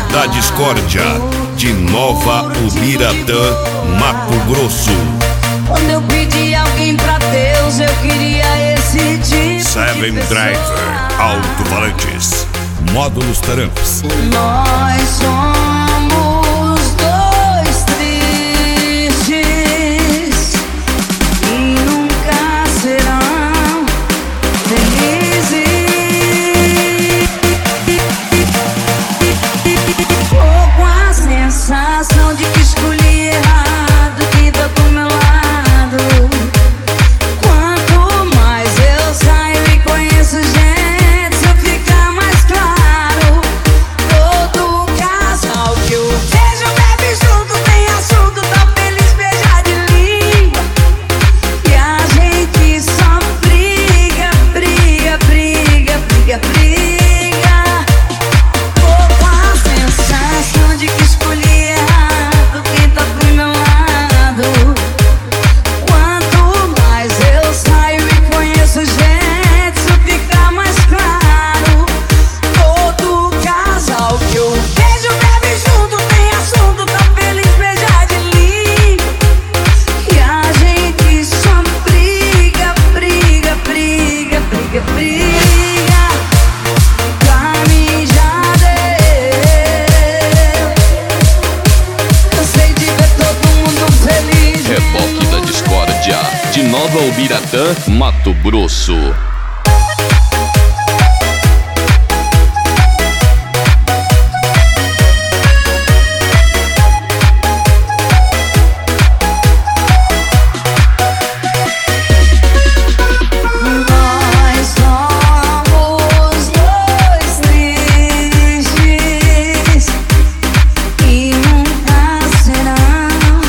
da Discórdia, de Nova Ubiratã, Mato Grosso. Quando eu pedi alguém pra Deus, eu queria esse tipo Seven de pessoa. Driver, Alto-Falantes, Módulos Taramps. Nós somos dois tristes e nunca serão felizes. Tô com a sensação de que escolhi errado quem tá do meu lado. Quanto mais eu saio e conheço gente, se eu ficar mais claro. Todo casal que eu vejo bebe junto, tem assunto, tá feliz, beija de língua. E a gente só briga, briga, briga, briga, briga. Tô com a sensação de que escolhi errado quem tá do meu lado. Quanto mais eu saio e conheço gente, se eu ficar mais claro. Todo casal que eu vejo bebe junto, tem assunto, tá feliz, beija de língua. E a gente só briga, briga, briga, briga, briga. Pra mim já deu. Cansei de ver todo mundo feliz. Reboque da Discórdia, de Nova Ubiratã, Mato Grosso. Nós somos dois tristes e nunca serão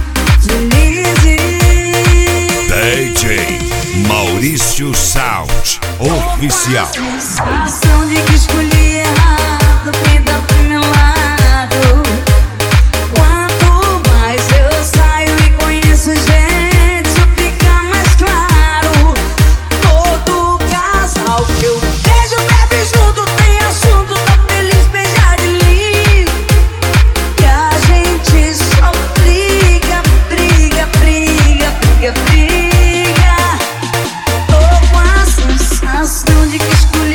felizes. DJ Maurício Sound, oficial. Sensação de que escolhi errado quem tá do meu lado. Quanto mais eu saio e conheço gente, se eu ficar mais claro. Todo casal que eu vejo bebe junto, tem assunto, tá feliz, beija de língua. E a gente só briga, briga, briga, briga, briga. Tô com a sensação de que escolhi